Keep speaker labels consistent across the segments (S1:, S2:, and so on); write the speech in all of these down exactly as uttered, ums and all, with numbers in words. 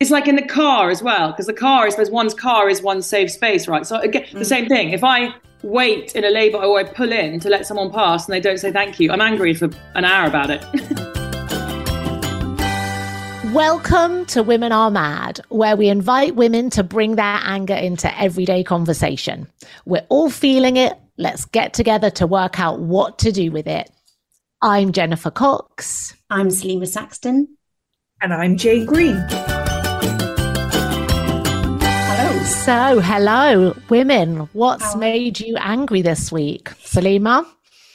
S1: It's like in the car as well, because the car, I suppose one's car is one's safe space, right? So again, the mm. same thing. If I wait in a lay-by or I pull in to let someone pass and they don't say thank you, I'm angry for an hour about it.
S2: Welcome to Women Are Mad, where we invite women to bring their anger into everyday conversation. We're all feeling it. Let's get together to work out what to do with it. I'm Jennifer Cox.
S3: I'm Salima Saxton.
S4: And I'm Jane Green.
S3: Hello.
S2: So, hello, women. What's How? made you angry this week? Salima?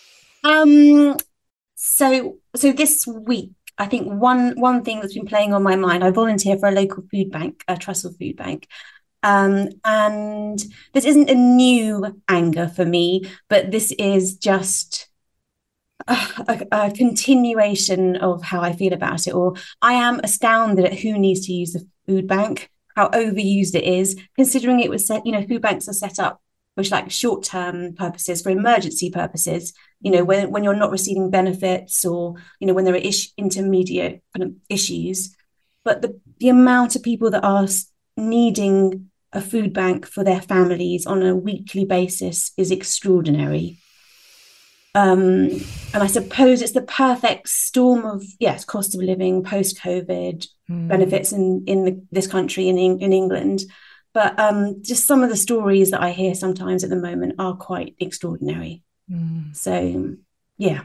S3: Um, so, so this week, I think one one thing that's been playing on my mind, I volunteer for a local food bank, a Trussell food bank. Um, and this isn't a new anger for me, but this is just a, a, a continuation of how I feel about it. Or I am astounded at who needs to use the food bank, how overused it is, considering it was set, you know, food banks are set up for like short-term purposes, for emergency purposes, you know, when, when you're not receiving benefits or, you know, when there are ish, intermediate kind of issues. But the, the amount of people that are needing a food bank for their families on a weekly basis is extraordinary. Um, and I suppose it's the perfect storm of, yes, cost of living, post-COVID, mm. benefits in, in the, this country, in, in England. But um, just some of the stories that I hear sometimes at the moment are quite extraordinary. Mm. So, yeah.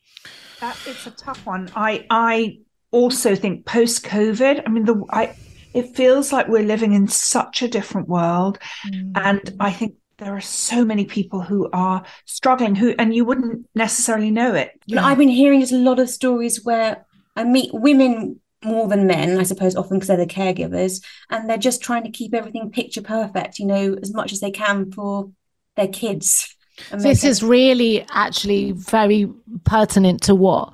S4: Uh, it's a tough one. I I also think post-COVID, I mean, the I it feels like we're living in such a different world. Mm. And I think there are so many people who are struggling, who and you wouldn't necessarily know it.
S3: Yeah. I've been hearing just a lot of stories where I meet women more than men, I suppose, often because they're the caregivers, and they're just trying to keep everything picture perfect, you know, as much as they can for their kids.
S2: This is really actually very pertinent to what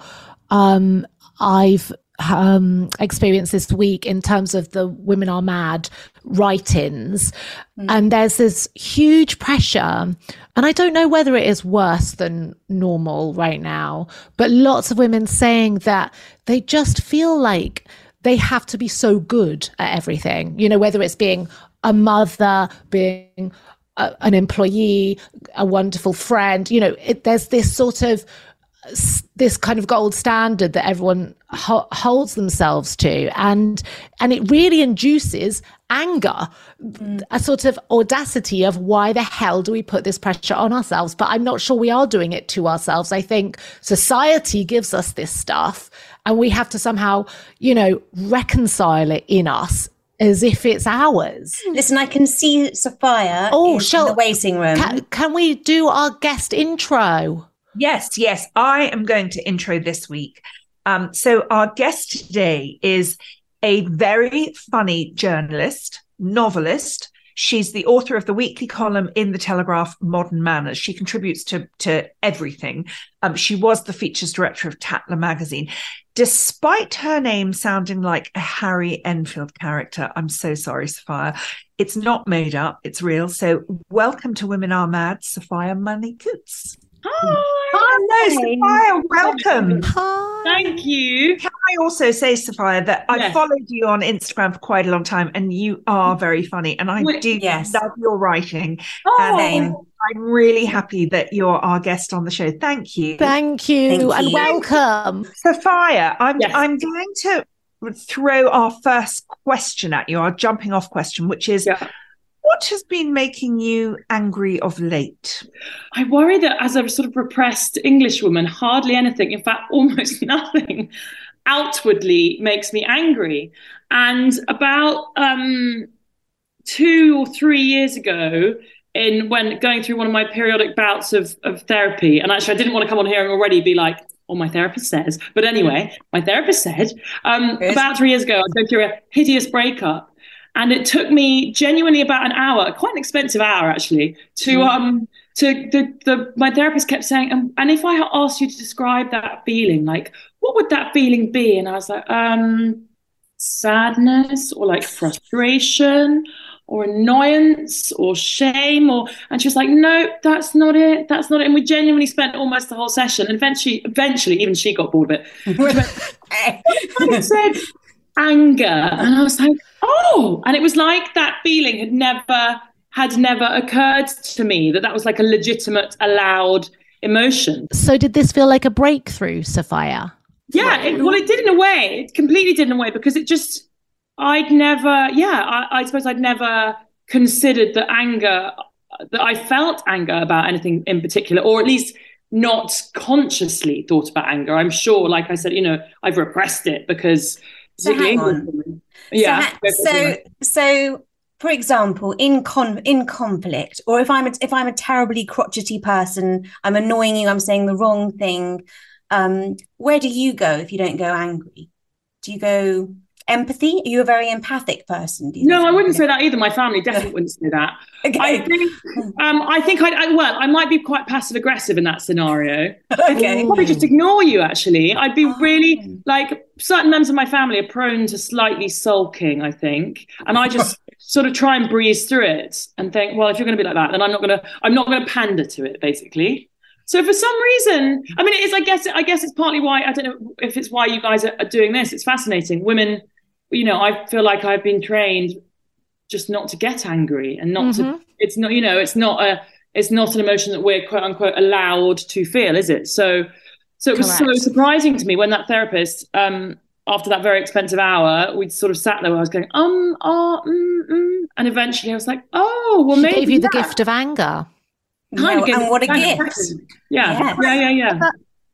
S2: um, I've um, experienced this week in terms of the Women Are Mad write-ins. Mm. And there's this huge pressure, and I don't know whether it is worse than normal right now, but lots of women saying that they just feel like they have to be so good at everything, you know, whether it's being a mother, being a, an employee, a wonderful friend, you know, it, there's this sort of this kind of gold standard that everyone ho- holds themselves to, and and it really induces anger, mm. a sort of audacity of why the hell do we put this pressure on ourselves? But I'm not sure we are doing it to ourselves. I think society gives us this stuff, and we have to somehow, you know, reconcile it in us as if it's ours.
S3: Listen, I can see Sophia oh, in, shall, in the waiting room.
S2: Can, can we do our guest intro?
S4: Yes, yes, I am going to intro this week. Um, so our guest today is a very funny journalist, novelist. She's the author of the weekly column in The Telegraph, Modern Manners. She contributes to, to everything. Um, she was the features director of Tatler magazine. Despite her name sounding like a Harry Enfield character, I'm so sorry, Sophia, it's not made up, it's real. So welcome to Women Are Mad, Sophia Money-Coutts.
S1: Hi.
S4: Hello, Sophia. Welcome.
S1: Hi. Thank you.
S4: Can I also say, Sophia, that I yes. followed you on Instagram for quite a long time, and you are very funny, and I Wait, do yes. love your writing.
S3: Oh.
S4: And I'm really happy that you're our guest on the show. Thank you.
S2: Thank you, Thank you. and welcome.
S4: Sophia, I'm yes. I'm going to throw our first question at you, our jumping off question, which is, yeah. what has been making you angry of late?
S1: I worry that as a sort of repressed Englishwoman, hardly anything, in fact, almost nothing outwardly makes me angry. And about um, two or three years ago, in when going through one of my periodic bouts of, of therapy, and actually I didn't want to come on here and already be like, oh, my therapist says, but anyway, my therapist said, um, about three years ago, I was going through a hideous breakup. And it took me genuinely about an hour, quite an expensive hour actually, to mm. um to the the my therapist kept saying, um, and if I asked you to describe that feeling, like what would that feeling be? And I was like, um, sadness or like frustration or annoyance or shame, or and she was like, no, that's not it, that's not it. And we genuinely spent almost the whole session. And eventually, eventually, even she got bored of it. I said anger, and I was like, oh. oh, and it was like that feeling had never had never occurred to me, that that was like a legitimate, allowed emotion.
S2: So did this feel like a breakthrough, Sophia?
S1: Yeah, it, well, it did in a way. It completely did in a way, because it just, I'd never, yeah, I, I suppose I'd never considered that anger, that I felt anger about anything in particular, or at least not consciously thought about anger. I'm sure, like I said, you know, I've repressed it because...
S3: So hang on.
S1: Yeah.
S3: So, so, so for example, in con in conflict, or if I'm a, if I'm a terribly crotchety person, I'm annoying you, I'm saying the wrong thing, um, where do you go if you don't go angry? Do you go empathy? Are you a very empathic person? Do you
S1: no, I wouldn't say that either. My family definitely wouldn't say that. Okay. I think, um, I think I'd, I, well, I might be quite passive aggressive in that scenario.
S3: Okay.
S1: I'd probably just ignore you, actually. I'd be really, like, certain members of my family are prone to slightly sulking, I think. And I just sort of try and breeze through it and think, well, if you're going to be like that, then I'm not going to, I'm not going to pander to it, basically. So for some reason, I mean, it is, I guess, I guess it's partly why, I don't know if it's why you guys are, are doing this. It's fascinating. Women, you know, I feel like I've been trained just not to get angry and not mm-hmm. to, it's not, you know, it's not a, it's not an emotion that we're quote unquote allowed to feel, is it? So, so it was Correct. so surprising to me when that therapist, um, after that very expensive hour, we'd sort of sat there where I was going, um, ah, mm, mm. And eventually I was like, oh, well,
S2: she
S1: maybe
S2: gave you
S1: that.
S2: the gift of anger.
S1: Kind
S3: no,
S1: of
S3: and what a gift.
S1: Yeah. Yes. yeah, yeah, yeah.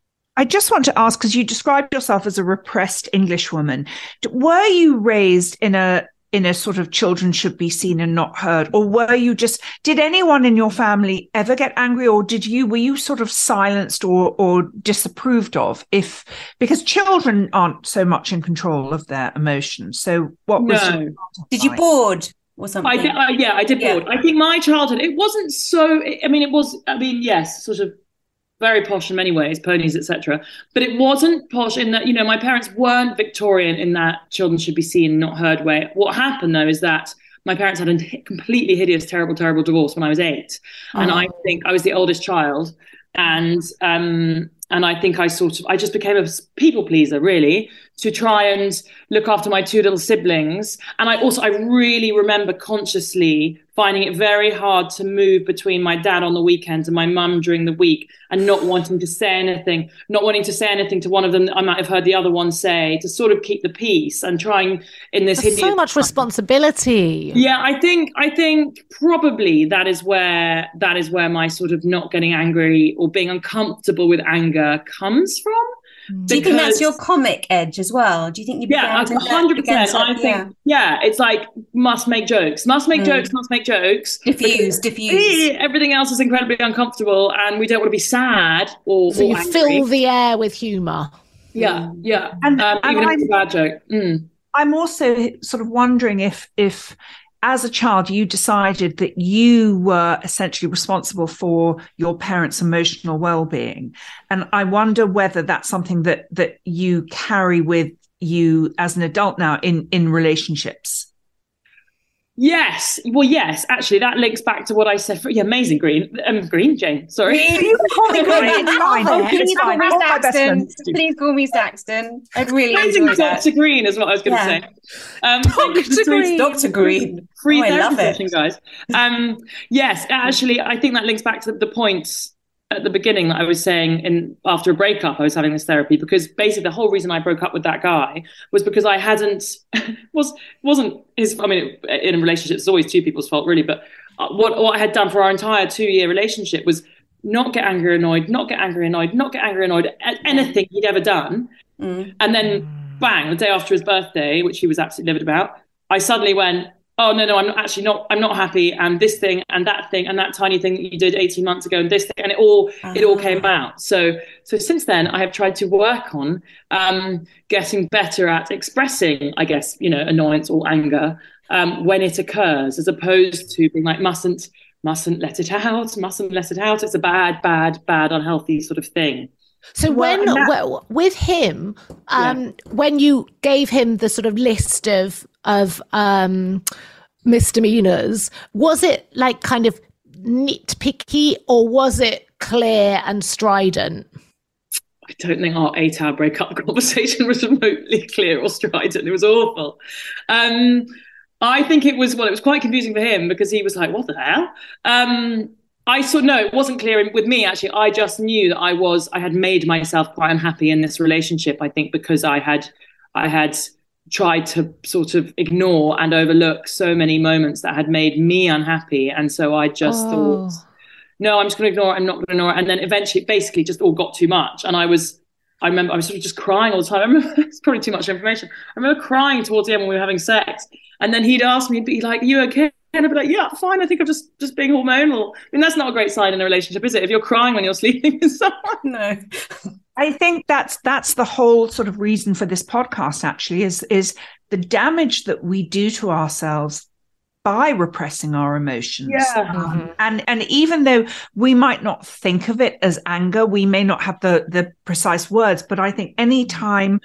S4: I just want to ask, because you described yourself as a repressed English woman, were you raised in a in a sort of children should be seen and not heard, or were you just, did anyone in your family ever get angry, or did you, were you sort of silenced or or disapproved of? If, because children aren't so much in control of their emotions. So what was
S1: no.
S4: your
S3: did you board or something?
S1: I did, uh, yeah, I did board. Yeah. I think my childhood, it wasn't so, I mean, it was, I mean, yes, sort of very posh in many ways, ponies, et cetera. But it wasn't posh in that, you know, my parents weren't Victorian in that children should be seen and not heard way. What happened, though, is that my parents had a completely hideous, terrible, terrible divorce when I was eight. Oh. And I think I was the oldest child. And um, and I think I sort of, I just became a people pleaser, really, to try and look after my two little siblings. And I also, I really remember consciously finding it very hard to move between my dad on the weekends and my mum during the week, and not wanting to say anything, not wanting to say anything to one of them that I might have heard the other one say, to sort of keep the peace, and trying in this
S2: That's so much responsibility.
S1: Yeah, I think I think probably that is where that is where my sort of not getting angry or being uncomfortable with anger comes from.
S3: Do you think that's your comic edge as well? Do you think you
S1: yeah, one hundred percent. I think, yeah. yeah, it's like must make jokes, must make mm. jokes, must make jokes.
S3: Diffuse, diffuse.
S1: Everything else is incredibly uncomfortable, and we don't want to be sad or
S2: So
S1: or
S2: you
S1: angry.
S2: fill the air with humour.
S1: Yeah,
S3: mm.
S1: yeah.
S4: And,
S1: um,
S4: and
S1: even
S4: I'm,
S1: if it's a bad joke. Mm.
S4: I'm also sort of wondering if if as a child, you decided that you were essentially responsible for your parents' emotional well-being. And I wonder whether that's something that that you carry with you as an adult now in, in relationships.
S1: Yes. Well, yes, actually, that links back to what I said. For, yeah, amazing, Green. Um, Green, Jane, sorry.
S3: You can call me Green. Please call me Saxton. Please call me Saxton. I'd really
S1: amazing
S3: enjoy that.
S1: Doctor Green is what I was going to
S3: yeah.
S1: say. Um,
S2: Doctor Green.
S3: Doctor Green.
S1: Free
S3: oh, I love it.
S1: Session, guys. Um, yes, actually, I think that links back to the, the points at the beginning that I was saying in after a breakup, I was having this therapy, because basically the whole reason I broke up with that guy was because I hadn't, was, wasn't his, I mean, in a relationship, it's always two people's fault really, but what, what I had done for our entire two year relationship was not get angry, annoyed, not get angry, annoyed, not get angry, annoyed at anything he'd ever done. Mm. And then bang, the day after his birthday, which he was absolutely livid about, I suddenly went, oh, no, no, I'm not actually not, I'm not happy. And this thing and that thing and that tiny thing that you did eighteen months ago and this thing, and it all, uh-huh. it all came about. So, so since then I have tried to work on um, getting better at expressing, I guess, you know, annoyance or anger um, when it occurs, as opposed to being like, mustn't, mustn't let it out, mustn't let it out. It's a bad, bad, bad, unhealthy sort of thing.
S2: So
S1: well,
S2: when, that, well, with him, um, yeah. when you gave him the sort of list of, of, um, misdemeanors, was it like kind of nitpicky, or was it clear and strident?
S1: I don't think our eight hour breakup conversation was remotely clear or strident. It was awful. Um, I think it was, well, it was quite confusing for him because he was like, what the hell? Um, I saw, no, it wasn't clear with me, actually. I just knew that I was, I had made myself quite unhappy in this relationship, I think, because I had, I had tried to sort of ignore and overlook so many moments that had made me unhappy. And so I just oh. thought, no, I'm just going to ignore it. I'm not going to ignore it. And then eventually, basically, just all got too much. And I was, I remember I was sort of just crying all the time. I remember, it's probably too much information. I remember crying towards the end when we were having sex. And then he'd ask me, he'd be like, are you okay? And I'd be like, yeah, fine. I think I'm just, just being hormonal. I mean, that's not a great sign in a relationship, is it? If you're crying when you're sleeping with someone.
S3: No.
S4: I think that's that's the whole sort of reason for this podcast, actually, is, is the damage that we do to ourselves by repressing our emotions.
S1: Yeah.
S4: Um, and and even though we might not think of it as anger, we may not have the the precise words, but I think any time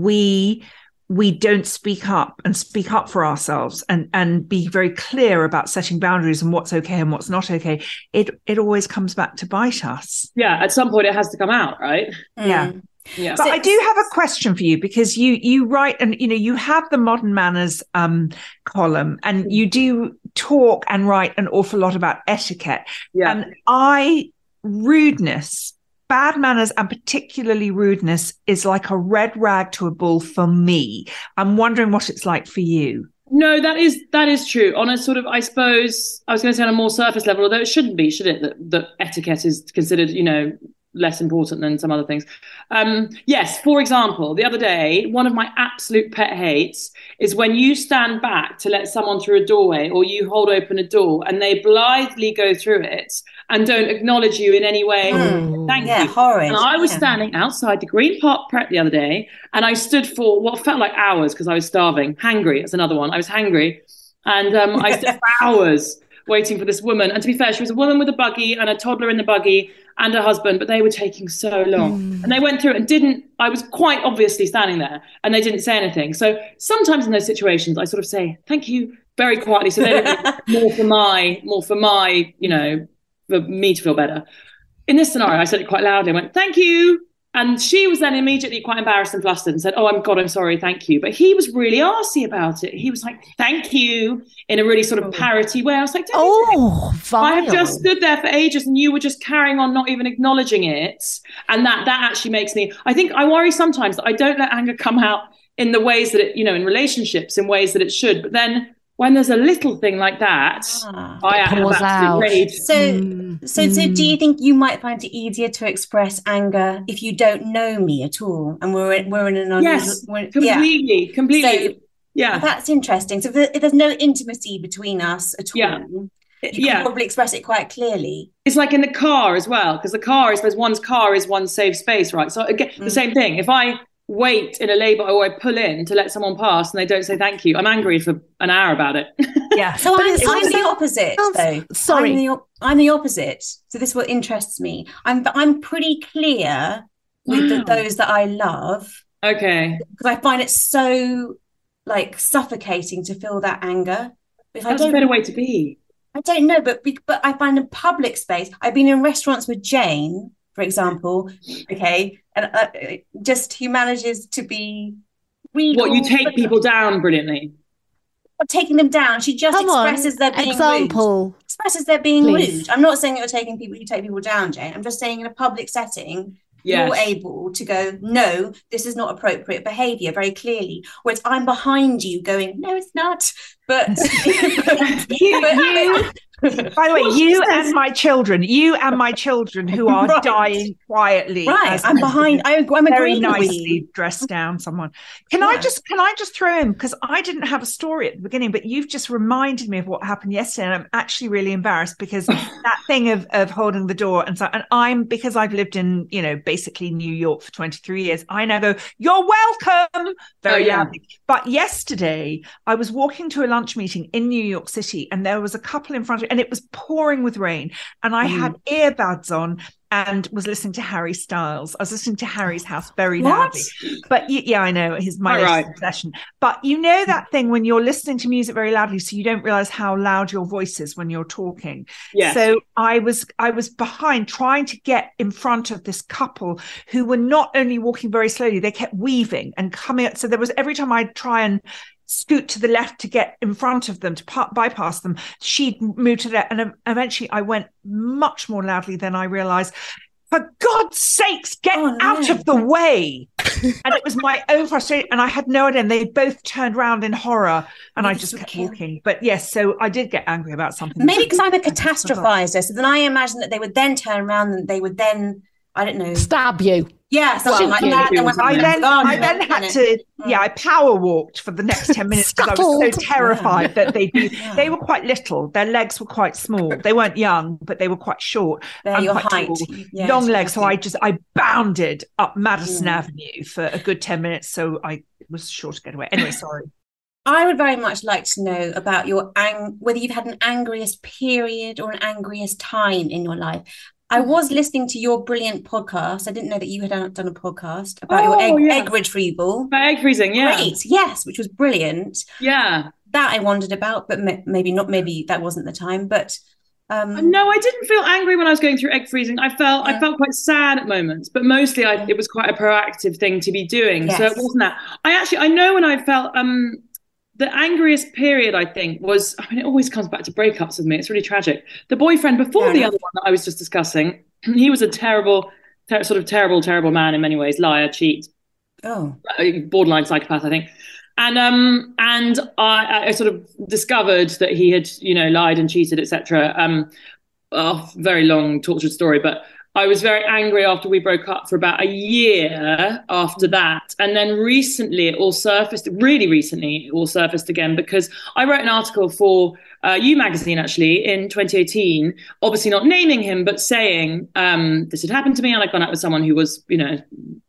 S4: we we don't speak up and speak up for ourselves and and be very clear about setting boundaries and what's okay and what's not okay, it it always comes back to bite us.
S1: Yeah, at some point it has to come out, right?
S4: Yeah.
S3: Mm.
S1: Yeah.
S4: But I do have a question for you, because you you write, and you know, you have the Modern Manners um, column, and you do talk and write an awful lot about etiquette.
S1: Yeah.
S4: And I rudeness, bad manners, and particularly rudeness is like a red rag to a bull for me. I'm wondering what it's like for you.
S1: No, that is that is true. On a sort of, I suppose, I was going to say on a more surface level, although it shouldn't be, should it? That, that etiquette is considered, you know, less important than some other things. Um, yes, for example, the other day, one of my absolute pet hates is when you stand back to let someone through a doorway, or you hold open a door and they blithely go through it and don't acknowledge you in any way.
S3: Mm,
S1: Thank
S3: yeah,
S1: you.
S3: horrid.
S1: And I was
S3: yeah.
S1: standing outside the Green Park Prep the other day, and I stood for what felt like hours because I was starving. Hangry, that's another one. I was hangry. And um, I stood for hours waiting for this woman. And to be fair, she was a woman with a buggy and a toddler in the buggy and her husband, but they were taking so long. Mm. And they went through it and didn't, I was quite obviously standing there and they didn't say anything. So sometimes in those situations, I sort of say, thank you, very quietly. So they don't more for my, more for my, you know, for me to feel better. In this scenario, I said it quite loudly. I went, thank you. And she was then immediately quite embarrassed and flustered and said, oh, I'm God, I'm sorry, thank you. But he was really arsy about it. He was like, thank you, in a really sort of parroty way. I was like,
S2: oh,
S1: I have just stood there for ages and you were just carrying on, not even acknowledging it. And that that actually makes me, I think I worry sometimes that I don't let anger come out in the ways that it, you know, in relationships, in ways that it should. But then when there's a little thing like that, ah, I have absolute rage.
S3: So, mm. so, so, do you think you might find it easier to express anger if you don't know me at all, and we're in, we're in an
S1: yes,
S3: we're,
S1: completely, yeah. completely,
S3: so,
S1: yeah.
S3: That's interesting. So, if there's no intimacy between us at all,
S1: yeah.
S3: you can
S1: yeah.
S3: probably express it quite clearly.
S1: It's like in the car as well, because the car, I suppose, one's car is one's safe space, right? So again, mm. the same thing. If I wait in a labour or I pull in to let someone pass and they don't say thank you, I'm angry for an hour about it.
S3: Yeah. So I'm, I'm the opposite though.
S2: Sorry.
S3: I'm the, I'm the opposite. So this is what interests me. I'm I'm pretty clear with wow. the, those that I love.
S1: Okay.
S3: Because I find it so like suffocating to feel that anger.
S1: If That's I don't, a better way to be.
S3: I don't know, but but I find in public space, I've been in restaurants with Jane, for example, okay, and uh, just he manages to be regal.
S1: What, you take people down brilliantly?
S3: Not taking them down. She just
S2: Come
S3: expresses
S2: on.
S3: they're being
S2: Example.
S3: rude. Expresses they're being
S2: Please.
S3: rude. I'm not saying that you're taking people, you take people down, Jane. I'm just saying in a public setting, yes. you're able to go, no, this is not appropriate behaviour very clearly. Whereas I'm behind you going, no, it's not. But, but,
S4: you, you, by the way, you and my children, you and my children who are right. dying quietly.
S3: Right, I'm behind. I, I'm
S4: very nicely dressed down. Someone, can yeah. I just can I just throw in, because I didn't have a story at the beginning, but you've just reminded me of what happened yesterday, and I'm actually really embarrassed because that thing of of holding the door and so, and I'm because I've lived in you know basically New York for twenty-three years. I now go, you're welcome, very oh, yeah. loudly. But yesterday I was walking to a lunch meeting in New York City, and there was a couple in front of me, and it was pouring with rain, and I mm. had earbuds on and was listening to Harry Styles. I was listening to Harry's House very
S3: what?
S4: loudly. But yeah, I know, he's my
S1: right.
S4: obsession. But you know that thing when you're listening to music very loudly, so you don't realize how loud your voice is when you're talking.
S1: Yes.
S4: So I was I was behind, trying to get in front of this couple who were not only walking very slowly, they kept weaving and coming up. So there was every time I'd try and scoot to the left to get in front of them, to pa- bypass them. She'd move to that. And eventually I went much more loudly than I realized. For God's sakes, get oh, no. out of the way. And it was my own frustration. And I had no idea. And they both turned around in horror. And oh, I just kept cute. walking. But yes, so I did get angry about something.
S3: Maybe because I'm a catastrophizer. So then I imagine that they would then turn around and they would then, I don't know.
S2: Stab you.
S3: Yeah, something like that. Then
S4: I then, I then had to, yeah, I power walked for the next ten minutes because I was so terrified yeah. that they'd be, yeah. they were quite little. Their legs were quite small. They weren't young, but they were quite short.
S3: They're your
S4: height. Yeah, long legs. So I just, I bounded up Madison yeah. Avenue for a good ten minutes. So I was sure to get away. Anyway, sorry.
S3: I would very much like to know about your, ang- whether you've had an angriest period or an angriest time in your life. I was listening to your brilliant podcast. I didn't know that you had done a podcast about oh, your egg,
S1: yeah.
S3: egg retrieval.
S1: About egg freezing, yeah.
S3: Great, yes, which was brilliant.
S1: Yeah.
S3: That I wondered about, but m- maybe not, maybe that wasn't the time. But
S1: um... No, I didn't feel angry when I was going through egg freezing. I felt yeah. I felt quite sad at moments, but mostly I, it was quite a proactive thing to be doing. Yes. So it wasn't that. I actually, I know when I felt... um. The angriest period, I think, was, I mean, it always comes back to breakups with me. It's really tragic. The boyfriend before yeah, the other one that I was just discussing, he was a terrible, ter- sort of terrible, terrible man in many ways. Liar, cheat.
S3: Oh.
S1: Borderline psychopath, I think. And um, and I, I sort of discovered that he had, you know, lied and cheated, et cetera. Um, oh, very long, tortured story, but I was very angry after we broke up for about a year after that. And then recently it all surfaced, really recently it all surfaced again, because I wrote an article for uh, You Magazine, actually, in twenty eighteen, obviously not naming him, but saying um, this had happened to me and I'd gone out with someone who was, you know,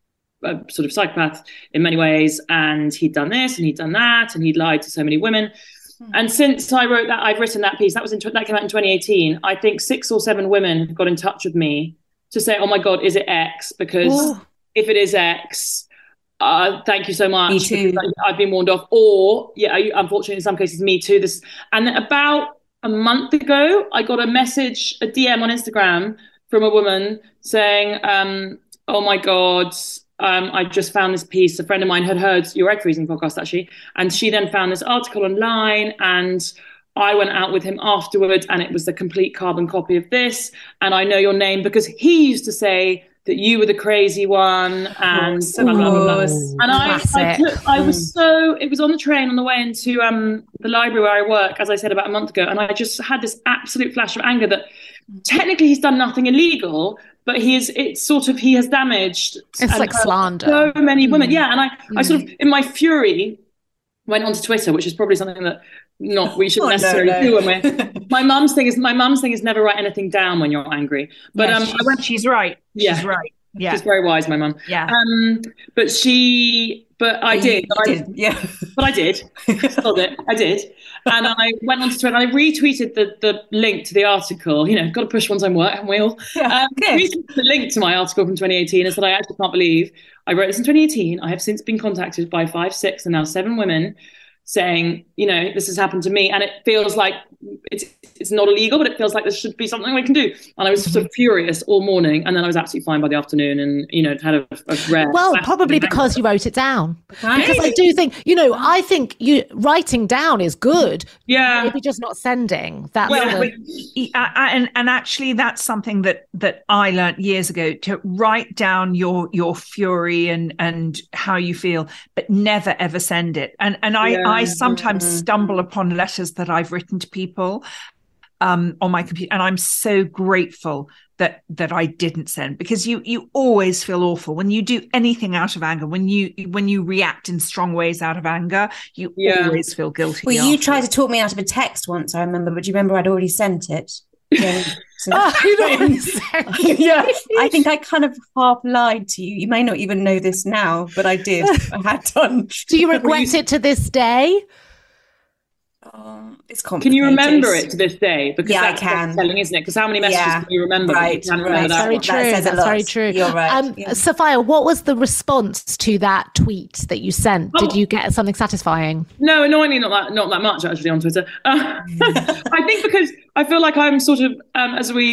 S1: a sort of psychopath in many ways. And he'd done this and he'd done that and he'd lied to so many women. And since I wrote that, I've written that piece, that was in, that came out in twenty eighteen. I think six or seven women got in touch with me to say, oh my God, is it X? Because Ooh. if it is X, uh, thank you so much.
S3: Me too.
S1: I've been warned off. Or, yeah, unfortunately, in some cases, me too. This, and then about a month ago, I got a message, a D M on Instagram from a woman saying, um, oh my God, um, I just found this piece. A friend of mine had heard your egg freezing podcast, actually. And she then found this article online, and I went out with him afterwards and it was the complete carbon copy of this. And I know your name because he used to say that you were the crazy one. And
S3: blah, blah, blah, blah.
S1: And I, I, took, I was so, it was on the train on the way into um, the library where I work, as I said about a month ago. And I just had this absolute flash of anger that technically he's done nothing illegal, but he is, it's sort of, he has damaged.
S2: It's like slander.
S1: So many women. Mm. Yeah. And I, mm. I sort of, in my fury, went onto Twitter, which is probably something that not we shouldn't oh, necessarily no, no. do when we're my mum's thing is my mum's thing is never write anything down when you're angry. But
S4: yeah,
S1: um I went
S4: she's right.
S1: Yeah.
S4: She's right. Yeah.
S1: She's very wise, my mum.
S4: Yeah.
S1: Um but she but I
S3: you
S1: did. But
S3: did.
S1: I,
S3: yeah.
S1: But I did. Still it. I did. And I went onto Twitter and I retweeted the the link to the article. You know, got to push one's own work, haven't we all?
S3: Yeah,
S1: um, retweeted the link to my article from twenty eighteen and said, I actually can't believe I wrote this in twenty eighteen. I have since been contacted by five, six, and now seven women saying, you know, this has happened to me, and it feels like it's it's not illegal, but it feels like this should be something we can do. And I was sort of furious all morning, and then I was absolutely fine by the afternoon, and you know, had a, a rare.
S2: Well, probably because you wrote it down. Right. Because I do think, you know, I think you writing down is good.
S1: Yeah,
S2: maybe just not sending. That's
S4: well,
S2: the...
S4: but, and and actually, that's something that that I learned years ago, to write down your your fury and and how you feel, but never ever send it. And and I. Yeah. I sometimes stumble upon letters that I've written to people um, on my computer, and I'm so grateful that that I didn't send, because you you always feel awful when you do anything out of anger. When you when you react in strong ways out of anger, you yeah. always feel guilty.
S3: Well, you tried to talk me out of a text once, I remember, but do you remember I'd already sent it? Yeah, so,
S2: oh,
S3: yeah, I think I kind of half lied to you. You may not even know this now, but I did. I had done.
S2: Do you regret it to this day?
S3: Oh, it's complicated.
S1: Can you remember it to this day? Because
S3: yeah,
S1: that's
S3: I can.
S1: Telling, isn't it? Because how many messages
S3: yeah.
S1: can you remember?
S3: Right,
S1: you
S3: right.
S1: That
S2: very
S1: one?
S2: true.
S3: That
S2: That's very true.
S3: You're right.
S2: Um,
S3: yeah.
S2: Sophia, what was the response to that tweet that you sent? Oh. Did you get something satisfying?
S1: No, annoyingly, not that not that much actually on Twitter. Uh, I think because I feel like I'm sort of um, as we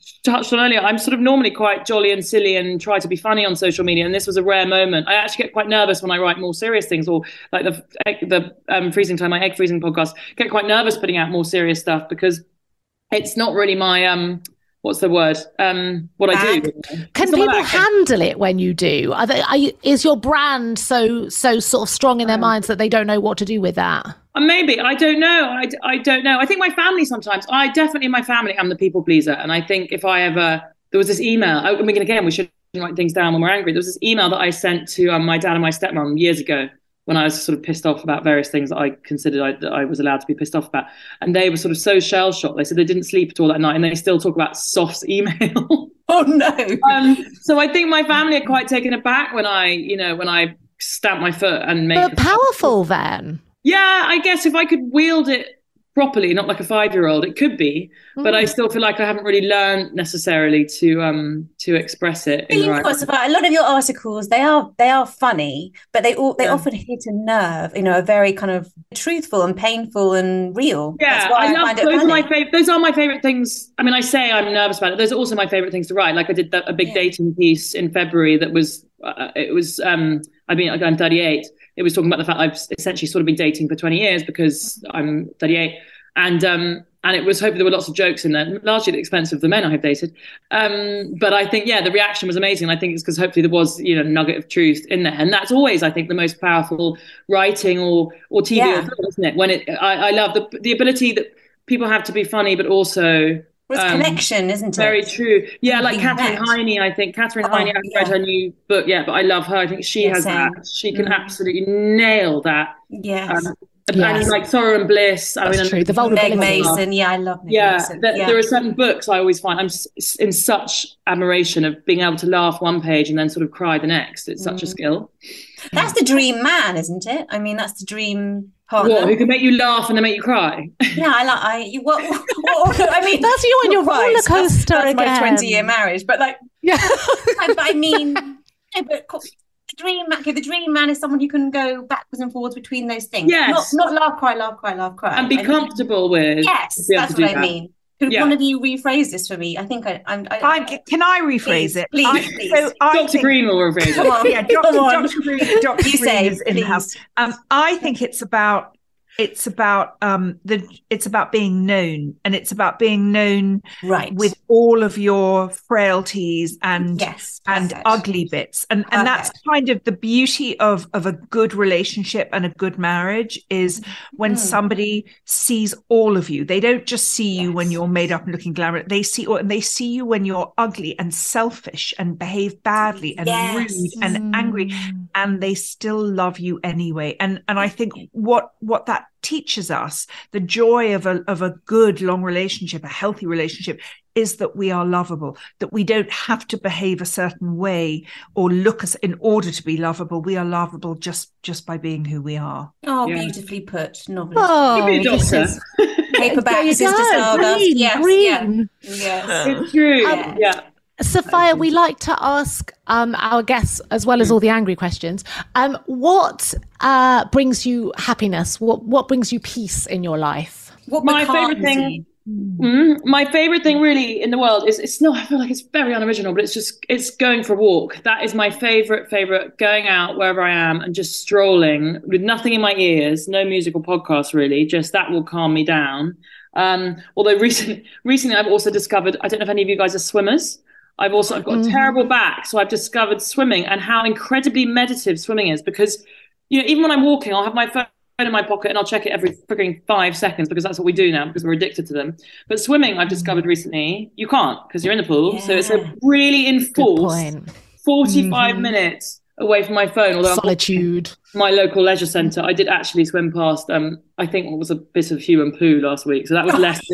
S1: touched on earlier, I'm sort of normally quite jolly and silly and try to be funny on social media, and this was a rare moment. I actually get quite nervous when I write more serious things, or like the the um, freezing time, my egg freezing podcast. Get quite nervous putting out more serious stuff because it's not really my um. What's the word? Um, what I do.
S2: Can people handle it when you do? Are they, are you, is your brand so so sort of strong in their minds that they don't know what to do with that?
S1: Uh, maybe. I don't know. I, I don't know. I think my family sometimes, I definitely in my family am the people pleaser. And I think if I ever, there was this email, I mean, again, we should write things down when we're angry. There was this email that I sent to um, my dad and my stepmom years ago when I was sort of pissed off about various things that I considered I, that I was allowed to be pissed off about. And they were sort of so shell-shocked. They said they didn't sleep at all that night, and they still talk about Soft's email.
S3: Oh, no.
S1: um, so I think my family are quite taken aback when I, you know, when I stamp my foot and make...
S2: But powerful then.
S1: Yeah, I guess if I could wield it properly, not like a five-year-old, it could be. Mm. But I still feel like I haven't really learned necessarily to um to express it. In the right way.
S3: About a lot of your articles, they are they are funny, but they all they yeah. often hit a nerve. You know, a very kind of truthful and painful and real.
S1: Yeah,
S3: That's why
S1: I,
S3: I
S1: love
S3: find it
S1: those.
S3: funny.
S1: Are my favorite. Those are my favorite things. I mean, I say I'm nervous about it. Those are also my favorite things to write. Like I did that, a big yeah. dating piece in February that was. Uh, it was. Um, I mean, I'm thirty-eight. It was talking about the fact I've essentially sort of been dating for twenty years because I'm thirty-eight. And um, and it was hoping there were lots of jokes in there, largely at the expense of the men I have dated. Um, but I think, yeah, the reaction was amazing. I think it's because hopefully there was, you know, a nugget of truth in there. And that's always, I think, the most powerful writing or or T V
S3: yeah.
S1: or film, isn't it? When it, I, I love the the ability that people have to be funny, but also...
S3: It's um, connection, isn't it?
S1: Very true. Yeah, like Catherine Heine, I think. Catherine oh, Heine, I've yeah. read her new book yet, but I love her. I think she yeah, has same. that. She can mm. absolutely nail that.
S3: Yes. Um,
S1: Yes. And like Sorrow and Bliss. I
S2: That's
S1: mean,
S2: true. The vulnerability.
S3: Meg Mason. Yeah, I love Meg
S1: yeah,
S3: Mason.
S1: There,
S3: yeah,
S1: there are certain books I always find I'm in such admiration of being able to laugh one page and then sort of cry the next. It's such mm. a skill.
S3: That's the dream man, isn't it? I mean, that's the dream partner.
S1: What, who can make you laugh and then make you cry?
S3: Yeah, I like. I you, what, what, what? I mean,
S2: that's you on your roller coaster.
S3: That's, that's
S2: again.
S3: my twenty-year marriage, but like,
S2: yeah.
S3: I, but I mean, no, but. The dream man, okay, the dream man is someone who can go backwards and forwards between those things.
S1: Yes.
S3: Not, not laugh, cry, laugh, cry, laugh, cry.
S1: And be I comfortable mean, with.
S3: Yes, that's what I that. mean. Could
S1: yeah.
S3: one of you rephrase this for me? I think I... I'm, I,
S4: Fine, can I rephrase
S3: please,
S4: it?
S3: Please,
S4: I,
S3: please.
S4: So
S1: Doctor
S4: think,
S1: Green will rephrase it.
S3: Come on,
S4: yeah, Doctor
S3: Come on.
S4: Doctor Green, Doctor
S3: you
S4: Green
S3: say,
S4: is in the house. Um, I think it's about... It's about um the it's about being known, and it's about being known
S3: right
S4: with all of your frailties and
S3: yes,
S4: and ugly bits. And perfect. And that's kind of the beauty of of a good relationship and a good marriage is when mm. somebody sees all of you. They don't just see you yes. when you're made up and looking glamorous. They see and they see you when you're ugly and selfish and behave badly and
S3: yes.
S4: rude and
S2: mm.
S4: angry, and they still love you anyway. And and I think what what that teaches us, the joy of a of a good long relationship, a healthy relationship, is that we are lovable, that we don't have to behave a certain way or look as in order to be lovable. We are lovable just just by being who we are.
S3: Oh,
S1: yeah.
S3: beautifully put, novelist.
S1: Oh,
S3: Give me a doctor. Paperback Sister Stardust.
S2: Green,
S3: yes,
S2: green.
S3: Yeah. Yes.
S1: It's true.
S3: Um,
S1: yeah.
S2: Sophia, we like to ask um, our guests, as well as all the angry questions, um, what uh, brings you happiness? What what brings you peace in your life?
S3: What
S1: my favorite thing, mm, my favorite thing really in the world is it's not. I feel like it's very unoriginal, but it's just it's going for a walk. That is my favorite favorite. Going out wherever I am and just strolling with nothing in my ears, no music or podcast really. Just that will calm me down. Um, although recently, recently I've also discovered. I don't know if any of you guys are swimmers. I've also I've got a terrible back, so I've discovered swimming and how incredibly meditative swimming is. Because, you know, even when I'm walking, I'll have my phone in my pocket and I'll check it every freaking five seconds because that's what we do now because we're addicted to them. But swimming, I've discovered recently, you can't because you're in the pool. Yeah. So it's a really enforced forty-five mm-hmm. minutes away from my phone. Although
S2: solitude.
S1: My local leisure centre, I did actually swim past. Um, I think what was a bit of human poo last week, so that was less.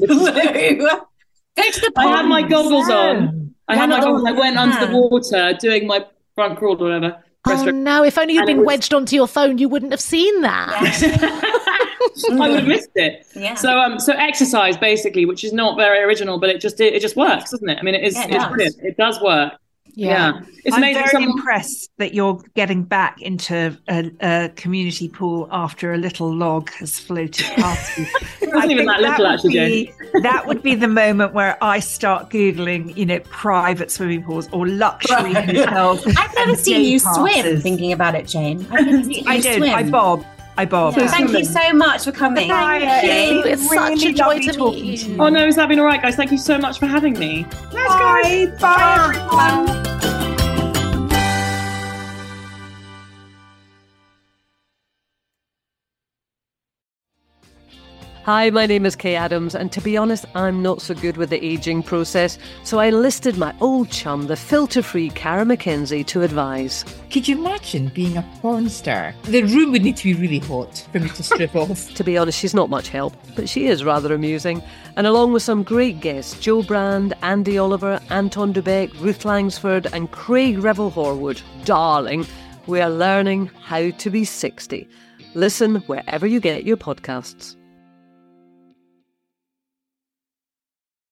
S1: I had my goggles on. I had my goggles. I went under the water doing my front crawl or whatever.
S2: Oh no! If only you'd been was... wedged onto your phone, you wouldn't have seen that.
S1: Yeah. I would have missed it. Yeah. So, um, so exercise basically, which is not very original, but it just it, it just works, doesn't it? I mean, it is. Yeah, it it's brilliant. It does work. Yeah, yeah. It's
S4: I'm
S1: amazing.
S4: very
S1: Someone...
S4: impressed that you're getting back into a, a community pool after a little log has floated past you.
S1: It wasn't even that little, actually, Jane.
S4: that would be the moment where I start Googling, you know, private swimming pools or luxury hotels.
S3: I've never seen you passes. swim, thinking about it, Jane. I've never seen you
S4: I
S3: swim.
S4: don't. I bob. I bob.
S3: Yeah. Thank you so much for coming.
S2: Thank you. It's really such a joy to meet you.
S1: Oh, no, is that been all right, guys? Thank you so much for having me.
S4: Let's Bye. go. Bye, Bye everyone.
S5: Hi, my name is Kay Adams, and to be honest, I'm not so good with the ageing process, so I enlisted my old chum, the filter-free Cara McKenzie, to advise.
S6: Could you imagine being a porn star? The room would need to be really hot for me to strip off.
S5: To be honest, she's not much help, but she is rather amusing. And along with some great guests, Jo Brand, Andy Oliver, Anton Dubeck, Ruth Langsford and Craig Revel-Horwood, darling, we are learning how to be sixty. Listen wherever you get your podcasts.